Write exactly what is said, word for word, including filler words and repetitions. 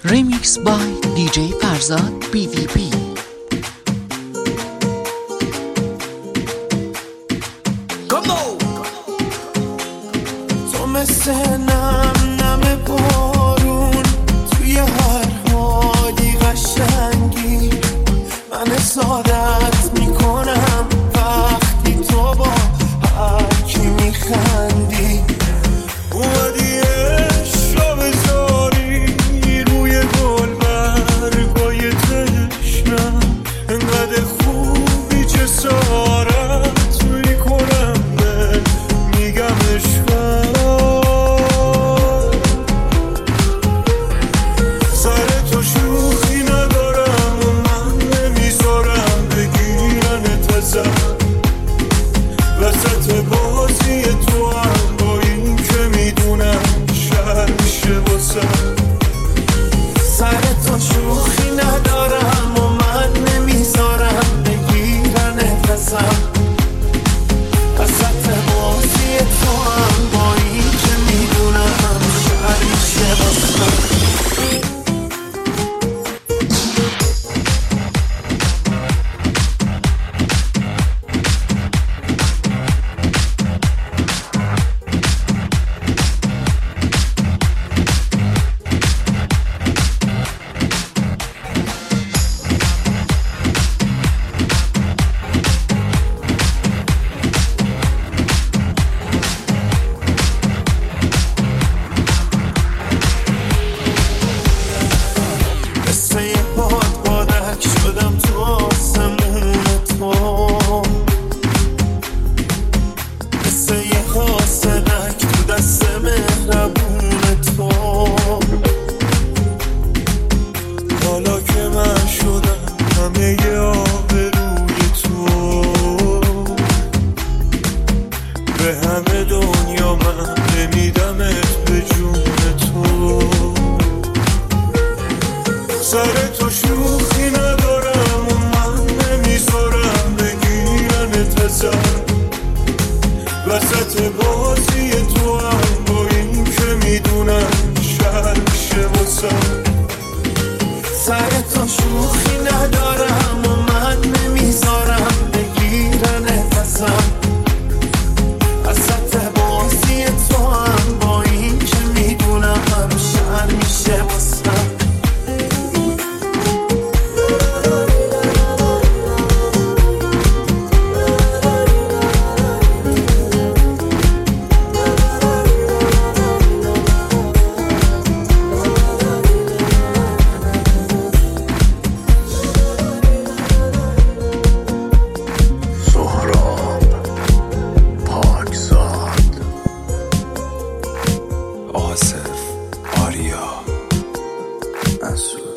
Remix by دی جی فرزاد بی وی پی. تو مثل نم نم بارون توی هر حالی قشنگی، من سعادت میکنم وقتی تو با هر کی میخندی. اومدی عشق بذاری روی گل برگای تشنم، انقدر خوبی جسارت میکنم به میگم عشقم. سر تو شوخی ندارم و من نمیذارم بگیرنت ازم، وسط بازی تو هم با این که میدونم شهر میشه واسم. سر تو شوخی ندارم و من نمیذارم بگیرنت ازم، وسط بازی تو هم با این که میدونم شهر میشه واسم. شدم تو آسمون تو، مثل یه خاصرک تو دست مهربون تو. حالا که من شدم همه ی آبروی تو، به همه دنیا من نمیدمت به جون تو. سر تو شوخی ندارم و من نمیذارم بگیرنت ازم، وسط بازی تو هم با این که میدونم شهر میشه واسم. سر تو شوخی ندارم و من نمیذارم بگیرنت ازم، وسط بازی تو هم با این که میدونم شهر میشه واسم. آصف آریا مسعود